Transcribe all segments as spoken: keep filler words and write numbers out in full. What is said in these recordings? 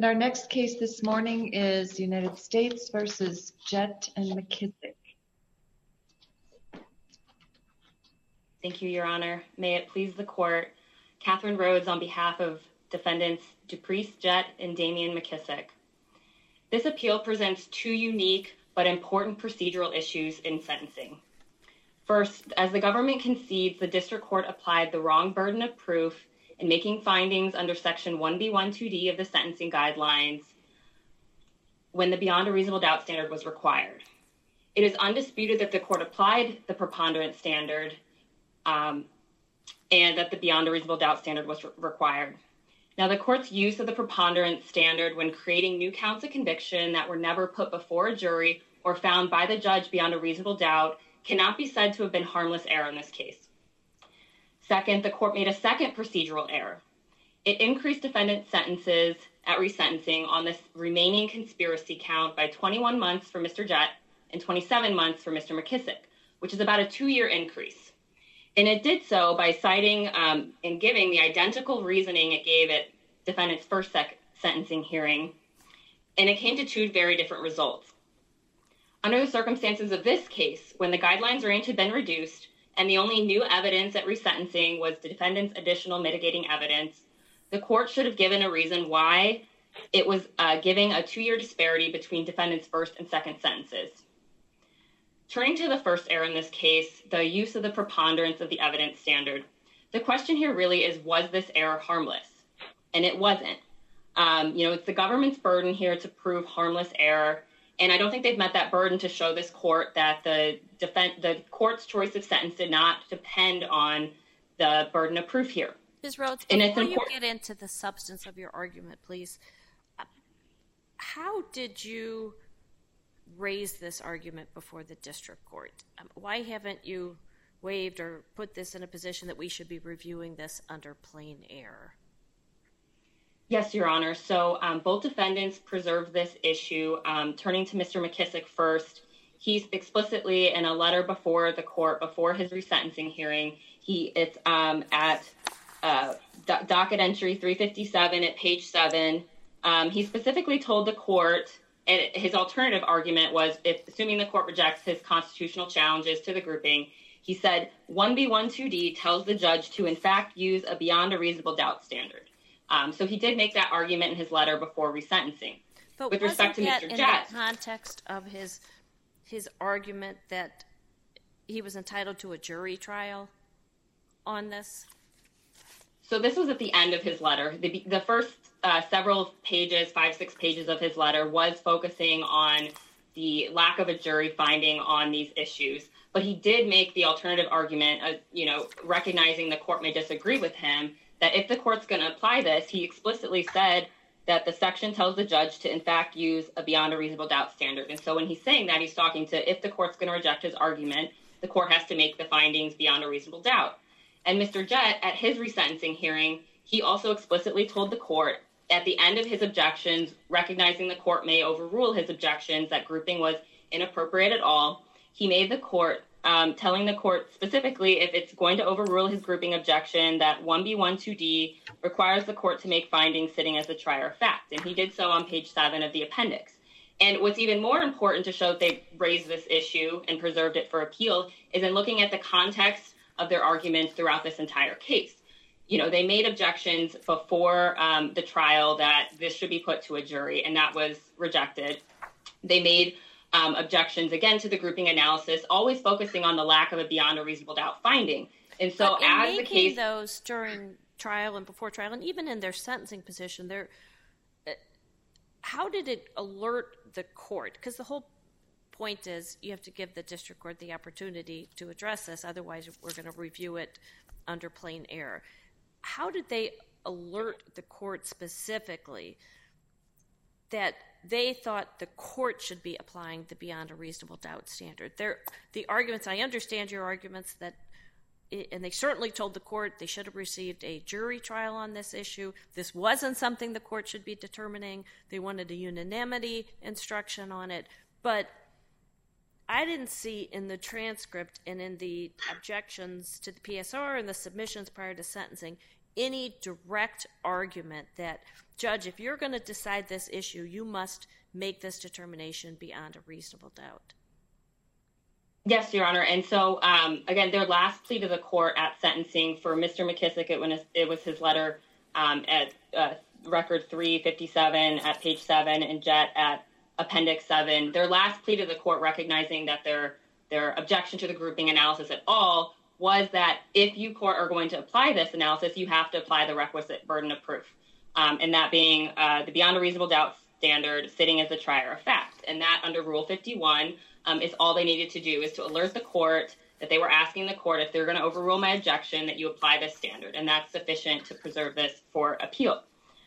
And our next case this morning is United States versus Jett and McKissick. Thank you, Your Honor. May it please the court, Catherine Rhodes on behalf of defendants Dupriest Jett and Damian McKissick. This appeal presents two unique but important procedural issues in sentencing. First, as the government concedes, the district court applied the wrong burden of proof in making findings under section one B twelve D of the sentencing guidelines when the beyond a reasonable doubt standard was required. It is undisputed that the court applied the preponderance standard um, and that the beyond a reasonable doubt standard was re- required. Now, the court's use of the preponderance standard when creating new counts of conviction that were never put before a jury or found by the judge beyond a reasonable doubt cannot be said to have been harmless error in this case. Second, the court made a second procedural error. It increased defendant sentences at resentencing on this remaining conspiracy count by twenty-one months for Mister Jett and twenty-seven months for Mister McKissick, which is about a two-year increase. And it did so by citing um, and giving the identical reasoning it gave at defendant's first sec- sentencing hearing, and it came to two very different results. Under the circumstances of this case, when the guidelines range had been reduced and the only new evidence at resentencing was the defendant's additional mitigating evidence, the court should have given a reason why it was uh, giving a two-year disparity between defendant's first and second sentences. Turning to the first error in this case, the use of the preponderance of the evidence standard, the question here really is, was this error harmless? And it wasn't. Um, you know, it's the government's burden here to prove harmless error, and I don't think they've met that burden to show this court that the defense, the court's choice of sentence did not depend on the burden of proof here. Miz Rhodes, and before it's you get into the substance of your argument, please, how did you raise this argument before the district court? Um, why haven't you waived or put this in a position that we should be reviewing this under plain error? Yes, Your Honor. So um, both defendants preserved this issue. Um, turning to Mister McKissick first, he's explicitly in a letter before the court, before his resentencing hearing, he it's um, at uh, do- docket entry three fifty-seven at page seven. Um, he specifically told the court, and his alternative argument was, if assuming the court rejects his constitutional challenges to the grouping, he said one B twelve D tells the judge to in fact use a beyond a reasonable doubt standard. Um, so he did make that argument in his letter before resentencing. But with respect to Mister in Jett, the context of his his argument that he was entitled to a jury trial on this? So this was at the end of his letter. The, the first uh, several pages, five, six pages of his letter was focusing on the lack of a jury finding on these issues. But he did make the alternative argument, uh, you know, recognizing the court may disagree with him, that if the court's going to apply this, he explicitly said that the section tells the judge to, in fact, use a beyond a reasonable doubt standard. And so when he's saying that, he's talking to if the court's going to reject his argument, the court has to make the findings beyond a reasonable doubt. And Mister Jett, at his resentencing hearing, he also explicitly told the court at the end of his objections, recognizing the court may overrule his objections, that grouping was inappropriate at all. He made the court, um, telling the court specifically if it's going to overrule his grouping objection, that one B twelve D requires the court to make findings sitting as a trier of fact. And he did so on page seven of the appendix. And what's even more important to show that they raised this issue and preserved it for appeal is in looking at the context of their arguments throughout this entire case. You know, they made objections before um, the trial that this should be put to a jury, and that was rejected. They made um, objections, again, to the grouping analysis, always focusing on the lack of a beyond a reasonable doubt finding. And so but in as making the case... those during trial and before trial, and even in their sentencing position, they're, how did it alert the court? Because the whole point is you have to give the district court the opportunity to address this. Otherwise, we're going to review it under plain error. How did they alert the court specifically that they thought the court should be applying the beyond a reasonable doubt standard? They're, the arguments, I understand your arguments that, and they certainly told the court they should have received a jury trial on this issue. This wasn't something the court should be determining. They wanted a unanimity instruction on it. But I didn't see in the transcript and in the objections to the P S R and the submissions prior to sentencing any direct argument that, Judge, if you're going to decide this issue, you must make this determination beyond a reasonable doubt? Yes, Your Honor. And so, um, again, their last plea to the court at sentencing for Mister McKissick, it was, it was his letter um, at uh, record three fifty-seven at page seven and Jett at appendix seven. Their last plea to the court, recognizing that their their objection to the grouping analysis at all was that if you court are going to apply this analysis, you have to apply the requisite burden of proof, um, and that being uh, the beyond a reasonable doubt standard sitting as the trier of fact. And that under Rule fifty-one um, is all they needed to do is to alert the court that they were asking the court, if they're going to overrule my objection, that you apply this standard. And that's sufficient to preserve this for appeal.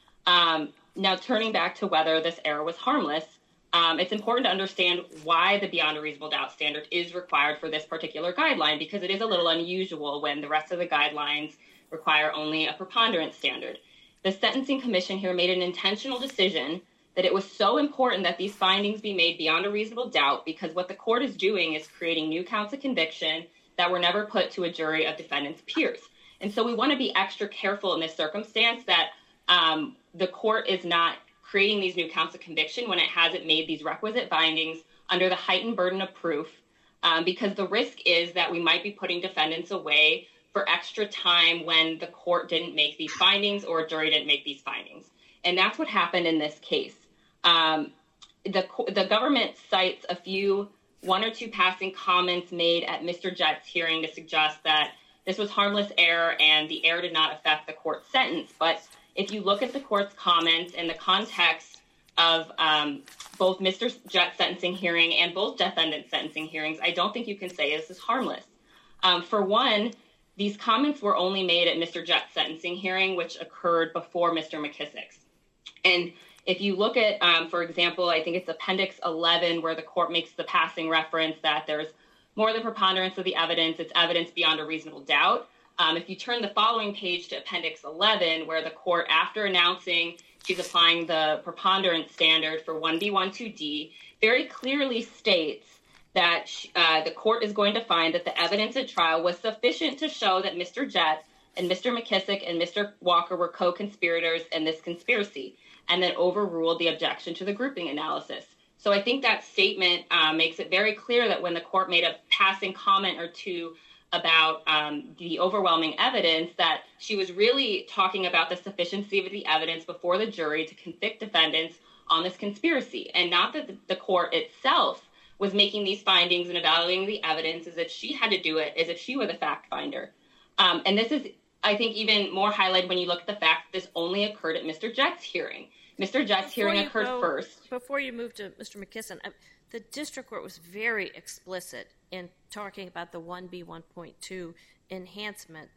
Um, now, turning back to whether this error was harmless, um, it's important to understand why the beyond a reasonable doubt standard is required for this particular guideline, because it is a little unusual when the rest of the guidelines require only a preponderance standard. The Sentencing Commission here made an intentional decision that it was so important that these findings be made beyond a reasonable doubt, because what the court is doing is creating new counts of conviction that were never put to a jury of defendants' peers. And so we want to be extra careful in this circumstance that um, the court is not creating these new counts of conviction when it hasn't made these requisite findings under the heightened burden of proof, um, because the risk is that we might be putting defendants away for extra time when the court didn't make these findings or a jury didn't make these findings. And that's what happened in this case. Um, the, the government cites a few, one or two passing comments made at Mister Jett's hearing to suggest that this was harmless error and the error did not affect the court's sentence. But if you look at the court's comments in the context of um, both Mister Jett's sentencing hearing and both defendants' sentencing hearings, I don't think you can say this is harmless. Um, for one, these comments were only made at Mister Jett's sentencing hearing, which occurred before Mister McKissick's. And if you look at, um, for example, I think it's Appendix eleven, where the court makes the passing reference that there's more than preponderance of the evidence, it's evidence beyond a reasonable doubt. Um, if you turn the following page to Appendix eleven, where the court, after announcing she's applying the preponderance standard for one B one two D, very clearly states that uh, the court is going to find that the evidence at trial was sufficient to show that Mister Jett and Mister McKissick and Mister Walker were co-conspirators in this conspiracy, and then overruled the objection to the grouping analysis. So I think that statement uh, makes it very clear that when the court made a passing comment or two about um, the overwhelming evidence, that she was really talking about the sufficiency of the evidence before the jury to convict defendants on this conspiracy, and not that the, the court itself was making these findings and evaluating the evidence as if she had to do it, as if she were the fact finder. Um, and this is, I think, even more highlighted when you look at the fact that this only occurred at Mister Jett's hearing. Mister Jett's before hearing occurred go, first. Before you move to Mister McKisson, uh, the district court was very explicit in talking about the one B one point two enhancement.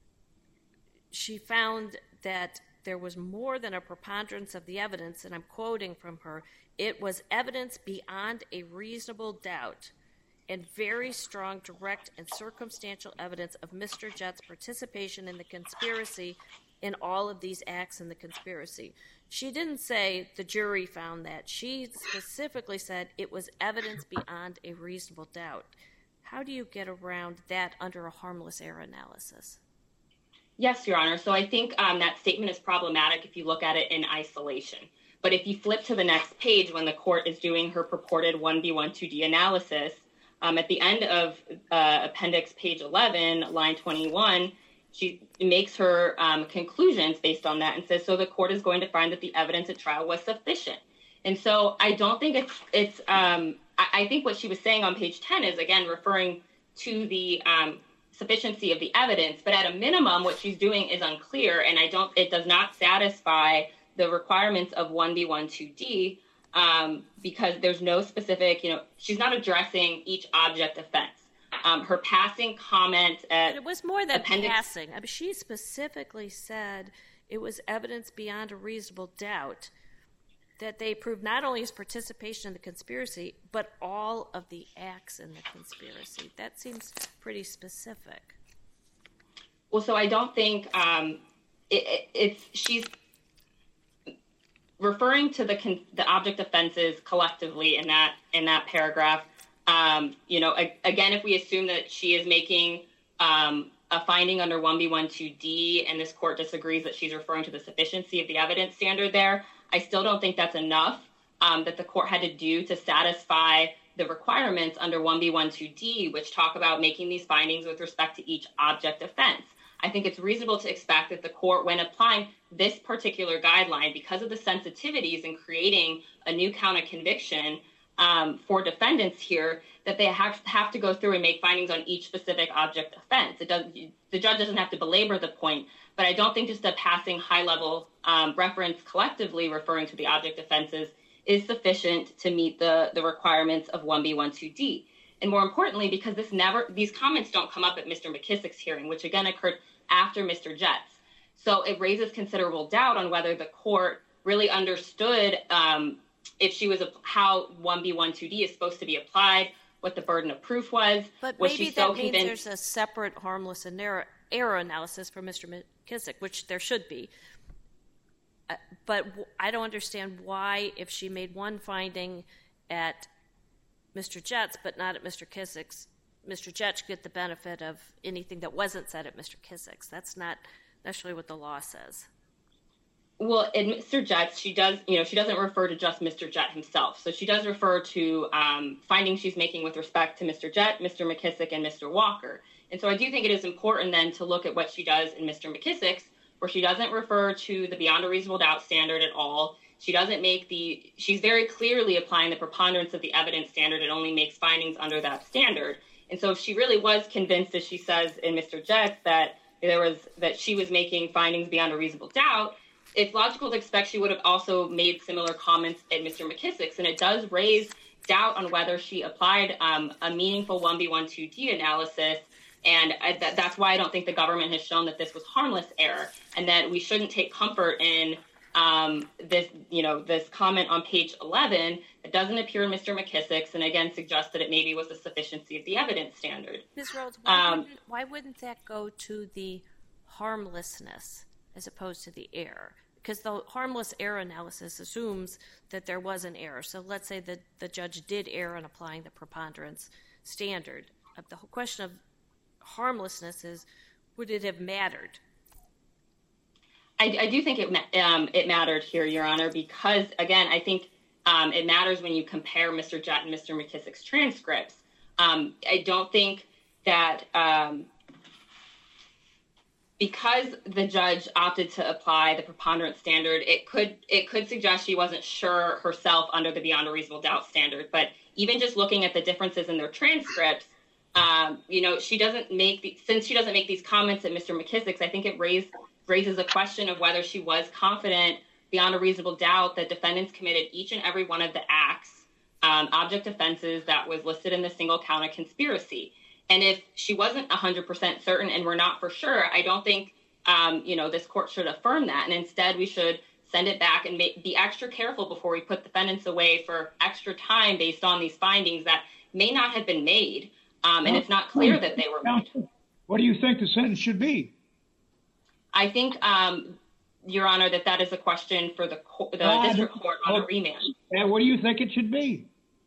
She found that there was more than a preponderance of the evidence, and I'm quoting from her, it was evidence beyond a reasonable doubt and very strong direct and circumstantial evidence of Mister Jett's participation in the conspiracy in all of these acts in the conspiracy. She didn't say the jury found that. She specifically said it was evidence beyond a reasonable doubt. How do you get around that under a harmless error analysis? Yes, Your Honor. So I think um, that statement is problematic if you look at it in isolation. But if you flip to the next page when the court is doing her purported one B one two D analysis, um, at the end of uh, appendix page eleven, line twenty-one, she makes her um, conclusions based on that and says, so the court is going to find that the evidence at trial was sufficient. And so I don't think it's, it's um, I, I think what she was saying on page ten is, again, referring to the um, sufficiency of the evidence. But at a minimum, what she's doing is unclear, and I don't, it does not satisfy the requirements of one B one two D um, because there's no specific, you know, she's not addressing each object offense. Um, her passing comment at but it was more than appendix- passing. I mean, she specifically said it was evidence beyond a reasonable doubt that they proved not only his participation in the conspiracy, but all of the acts in the conspiracy. That seems pretty specific. Well, so I don't think um, it, it, it's she's referring to the con- the object offenses collectively in that in that paragraph. Um, you know, a- again, if we assume that she is making um, a finding under one B one two D, and this court disagrees that she's referring to the sufficiency of the evidence standard there, I still don't think that's enough um, that the court had to do to satisfy the requirements under one B one two D, which talk about making these findings with respect to each object offense. I think it's reasonable to expect that the court, when applying this particular guideline, because of the sensitivities in creating a new count of conviction um, for defendants here, that they have, have to go through and make findings on each specific object offense. It doesn't, the judge doesn't have to belabor the point, but I don't think just a passing high-level um, reference collectively referring to the object offenses is sufficient to meet the, the requirements of one B one two D. And more importantly, because this never, these comments don't come up at Mister McKissick's hearing, which again occurred after Mister Jett's. So it raises considerable doubt on whether the court really understood um, if she was, a, how one B one two D is supposed to be applied, what the burden of proof was. But was maybe she that so means convinced- there's a separate harmless error, error analysis for Mister McKissick, which there should be. Uh, but w- I don't understand why, if she made one finding at Mister Jett's but not at Mister Kissick's, Mister Jett should get the benefit of anything that wasn't said at Mister Kissick's. That's not necessarily what the law says. Well, in Mister Jett's, she does, you know, she doesn't refer to just Mister Jett himself. So she does refer to um, findings she's making with respect to Mister Jett, Mister McKissick, and Mister Walker. And so I do think it is important then to look at what she does in Mister McKissick's, where she doesn't refer to the beyond a reasonable doubt standard at all. She doesn't make the, she's very clearly applying the preponderance of the evidence standard. It only makes findings under that standard. And so if she really was convinced, as she says in Mister Jett's, that there was, that she was making findings beyond a reasonable doubt, it's logical to expect she would have also made similar comments at Mister McKissick's. And it does raise doubt on whether she applied um, a meaningful one B one two D analysis. And I, that, that's why I don't think the government has shown that this was harmless error, and that we shouldn't take comfort in um, this, you know, this comment on page eleven that doesn't appear in Mister McKissick's, and again suggests that it maybe was the sufficiency of the evidence standard. Miz Rhodes, why, Um, wouldn't, why wouldn't that go to the harmlessness as opposed to the error? Because the harmless error analysis assumes that there was an error. So let's say that the judge did err in applying the preponderance standard. Uh, the whole question of harmlessness is, would it have mattered? I, I do think it um, it mattered here, Your Honor, because, again, I think um, it matters when you compare Mister Jett and Mister McKissick's transcripts. Um, I don't think that um, because the judge opted to apply the preponderance standard, it could it could suggest she wasn't sure herself under the beyond a reasonable doubt standard. But even just looking at the differences in their transcripts, um, you know, she doesn't make the, since she doesn't make these comments at Mister McKissick's, I think it raised raises a question of whether she was confident beyond a reasonable doubt that defendants committed each and every one of the acts, um, object offenses that was listed in the single count of conspiracy. And if she wasn't one hundred percent certain and we're not for sure, I don't think, um, you know, this court should affirm that. And instead, we should send it back and make, be extra careful before we put defendants away for extra time based on these findings that may not have been made. Um, and it's not clear that they were made. What do you think the sentence should be? I think, um, Your Honor, that that is a question for the, co- the Uh, district court on a remand. And what do you think it should be?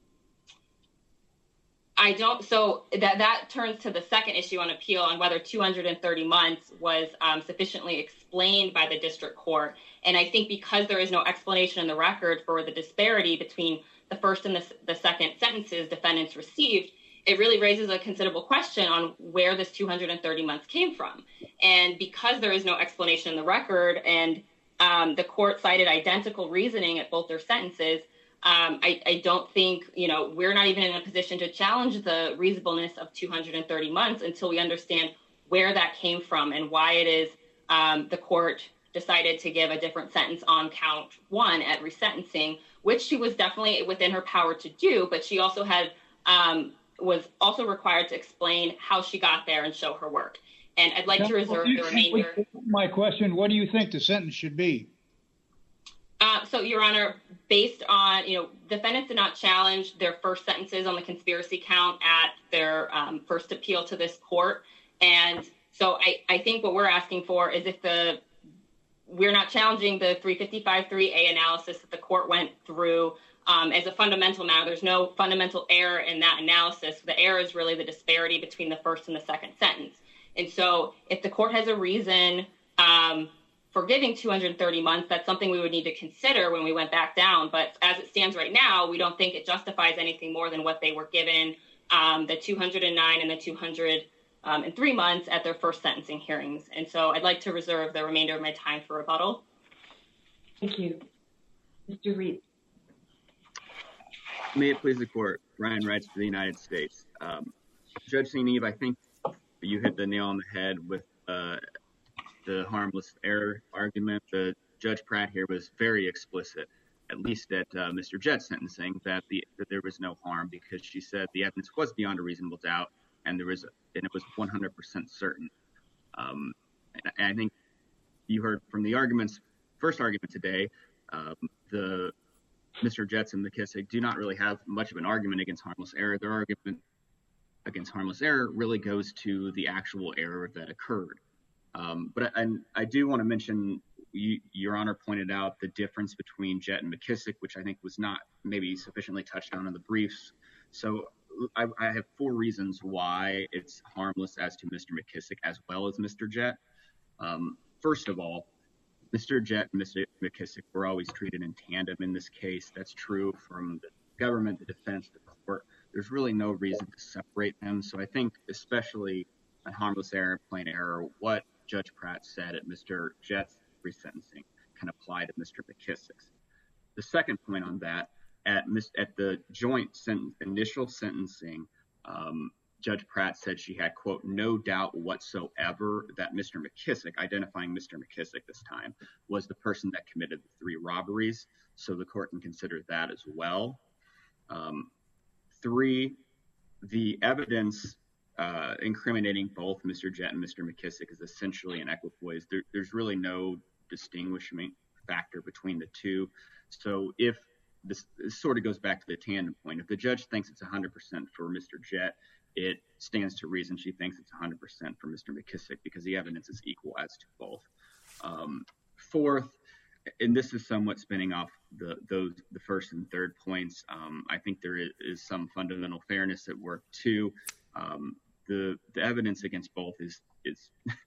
I don't. So that that turns to the second issue on appeal on whether two hundred thirty months was um, sufficiently explained by the district court. And I think because there is no explanation in the record for the disparity between the first and the, the second sentences defendants received, it really raises a considerable question on where this two hundred thirty months came from. And because there is no explanation in the record, and um, the court cited identical reasoning at both their sentences, um, I, I don't think, you know, we're not even in a position to challenge the reasonableness of two hundred thirty months until we understand where that came from and why it is um, the court decided to give a different sentence on count one at resentencing, which she was definitely within her power to do, but she also had um, was also required to explain how she got there and show her work. And I'd like to reserve the remainder. My question, what do you think the sentence should be? Uh, so, Your Honor, based on, you know, defendants did not challenge their first sentences on the conspiracy count at their um, first appeal to this court. And so I, I think what we're asking for is if the, we're not challenging the three fifty-five three A analysis that the court went through um, as a fundamental matter. There's no fundamental error in that analysis. The error is really the disparity between the first and the second sentence. And so if the court has a reason um, for giving two hundred thirty months, that's something we would need to consider when we went back down. But as it stands right now, we don't think it justifies anything more than what they were given, um, the two hundred nine and the two hundred three months at their first sentencing hearings. And so I'd like to reserve the remainder of my time for rebuttal. Thank you. Mister Reed. May it please the court, Ryan Wrights for the United States. Um, Judge Saint Eve, I think you hit the nail on the head with uh, the harmless error argument. The Judge Pratt here was very explicit, at least at uh, Mister Jett's sentencing, that, the, that there was no harm because she said the evidence was beyond a reasonable doubt and there was, and it was one hundred percent certain. Um, and, and I think you heard from the arguments, first argument today, um, the Mister Jett and McKissick do not really have much of an argument against harmless error. Their argument against harmless error really goes to the actual error that occurred. Um, but I, I do want to mention, you, Your Honor pointed out the difference between Jett and McKissick, which I think was not maybe sufficiently touched on in the briefs. So I, I have four reasons why it's harmless as to Mister McKissick as well as Mister Jett. Um, first of all, Mister Jett and Mister McKissick were always treated in tandem in this case. That's true from the government, the defense, the court. There's really no reason to separate them. So I think especially on harmless error and plain error, what Judge Pratt said at Mister Jett's resentencing can apply to Mister McKissick's. The second point on that, at, at the joint sentence, initial sentencing, um, Judge Pratt said she had, quote, no doubt whatsoever that Mister McKissick, identifying Mister McKissick this time, was the person that committed the three robberies. So the court can consider that as well. Um, three, the evidence uh, incriminating both Mister Jett and Mister McKissick is essentially an equipoise. There, there's really no distinguishing factor between the two. So if this, this sort of goes back to the tandem point, if the judge thinks it's one hundred percent for Mister Jett, it stands to reason she thinks it's one hundred percent for Mister McKissick because the evidence is equal as to both. Um, fourth, and this is somewhat spinning off the those the first and third points, um, I think there is, is some fundamental fairness at work too. Um, the the evidence against both is is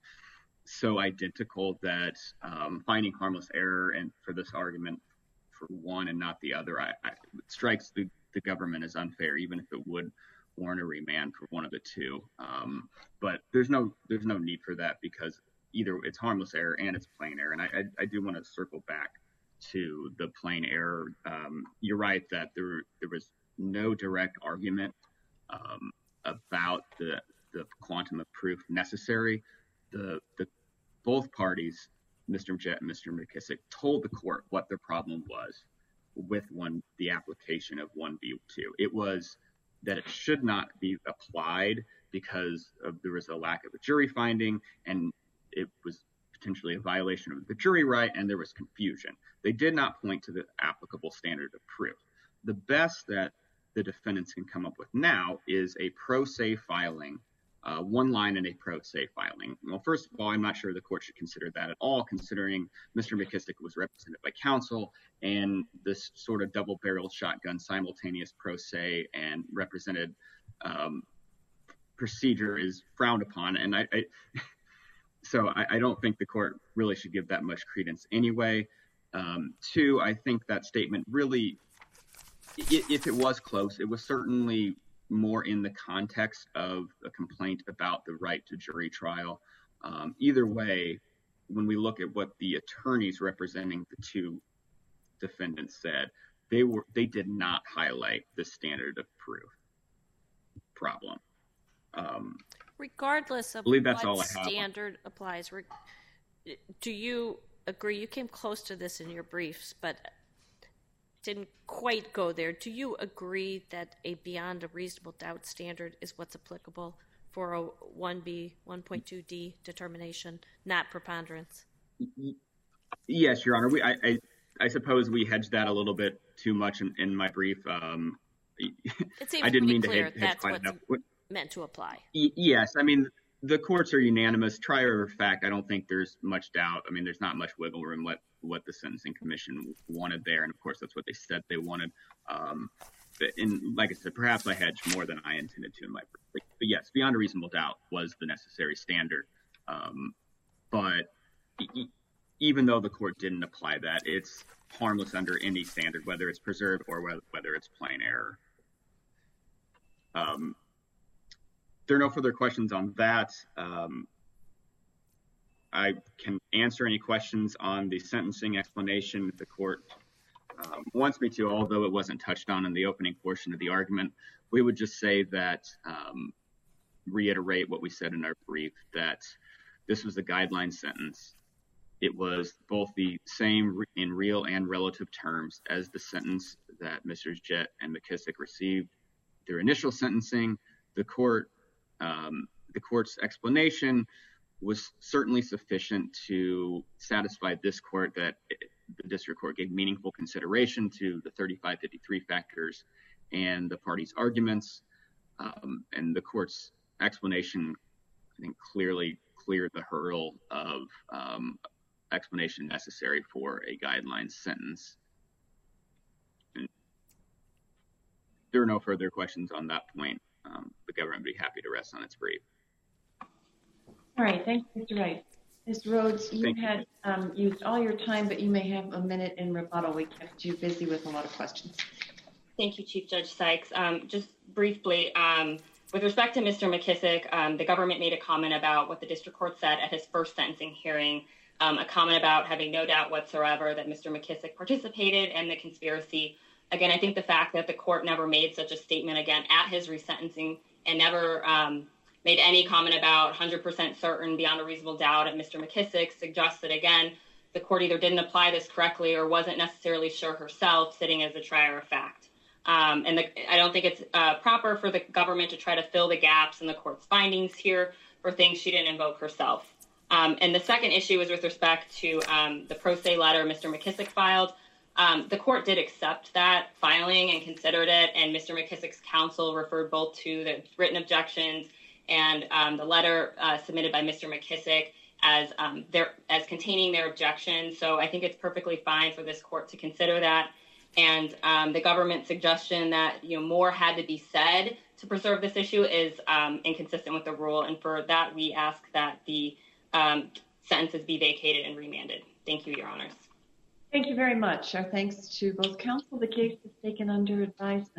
so identical that um, finding harmless error and for this argument for one and not the other, I, I, it strikes the, the government as unfair, even if it would warrant a remand for one of the two. Um, but there's no there's no need for that because either it's harmless error and it's plain error. And I, I, I do want to circle back to the plain error. Um, you're right that there there was no direct argument um, about the the quantum of proof necessary. The the both parties, Mister Jett and Mister McKissick, told the court what their problem was with one the application of one B two. It was that it should not be applied because of, there was a lack of a jury finding and it was potentially a violation of the jury right and there was confusion. They did not point to the applicable standard of proof. The best that the defendants can come up with now is a pro se filing, uh, one line in a pro se filing. Well, first of all, I'm not sure the court should consider that at all, considering Mister McKissick was represented by counsel and this sort of double-barreled shotgun simultaneous pro se and represented um, procedure is frowned upon. And I, I so I, I don't think the court really should give that much credence anyway. Um, two, I think that statement really, if it was close, it was certainly more in the context of a complaint about the right to jury trial. Um, either way, when we look at what the attorneys representing the two defendants said, they were they did not highlight the standard of proof problem. Um, Regardless of that's what all I have. standard applies, do you agree? You came close to this in your briefs, but didn't quite go there. Do you agree that a beyond a reasonable doubt standard is what's applicable for a one B, one point two D determination, not preponderance? Yes, Your Honor. We, I, I, I suppose we hedged that a little bit too much in, in my brief. Um, it seems I didn't mean clear to hedge, that's hedge what's enough. meant to apply. Y- yes, I mean, the courts are unanimous. Trier of fact, I don't think there's much doubt. I mean, there's not much wiggle room what, what the Sentencing Commission wanted there. And of course, that's what they said they wanted. Um, and like I said, perhaps I hedged more than I intended to in my brief. But yes, beyond a reasonable doubt was the necessary standard. Um, but e- even though the court didn't apply that, it's harmless under any standard, whether it's preserved or whether, whether it's plain error. Um, there are no further questions on that. Um, I can answer any questions on the sentencing explanation if the court um, wants me to, although it wasn't touched on in the opening portion of the argument. We would just say that, um, reiterate what we said in our brief, that this was a guideline sentence. It was both the same in real and relative terms as the sentence that Misters Jett and McKissick received. Their initial sentencing, the court, um, the court's explanation was certainly sufficient to satisfy this court that it, the district court gave meaningful consideration to the thirty-five fifty-three factors and the parties' arguments. Um, and the court's explanation, I think, clearly cleared the hurdle of um, explanation necessary for a guideline sentence. And there are no further questions on that point. Um, the government would be happy to rest on its brief. All right, thank you, Mister Wright. Miz Rhodes, you Thank had um, used all your time, but you may have a minute in rebuttal. We kept you busy with a lot of questions. Thank you, Chief Judge Sykes. Um, just briefly, um, with respect to Mister McKissick, um, the government made a comment about what the district court said at his first sentencing hearing, um, a comment about having no doubt whatsoever that Mister McKissick participated in the conspiracy. Again, I think the fact that the court never made such a statement again at his resentencing and never um, made any comment about one hundred percent certain beyond a reasonable doubt at Mister McKissick suggests that, again, the court either didn't apply this correctly or wasn't necessarily sure herself, sitting as a trier of fact. Um, and the, I don't think it's uh, proper for the government to try to fill the gaps in the court's findings here for things she didn't invoke herself. Um, and the second issue is with respect to um, the pro se letter Mister McKissick filed. Um, the court did accept that filing and considered it, and Mister McKissick's counsel referred both to the written objections and um, the letter uh, submitted by Mister McKissick as um, their, as containing their objections. So I think it's perfectly fine for this court to consider that. And um, the government's suggestion that, you know, more had to be said to preserve this issue is um, inconsistent with the rule. And for that, we ask that the um, sentences be vacated and remanded. Thank you, Your Honors. Thank you very much. Our thanks to both counsel. The case is taken under advisement.